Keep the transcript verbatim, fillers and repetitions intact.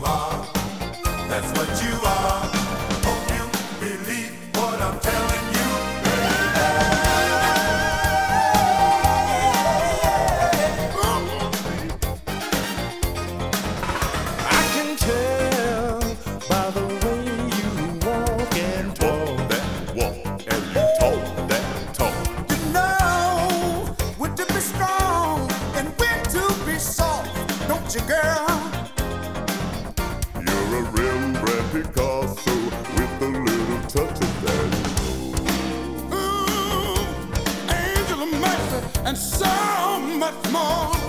are. That's what you are. Hope you believe what I'm telling you. I can tell by the way you walk and talk. That walk and you talk that talk. You know when to be strong and when to be soft, don't you, girl? You're a Rembrandt Picasso with a little touch of that. Ooh, angel of mercy and so much more.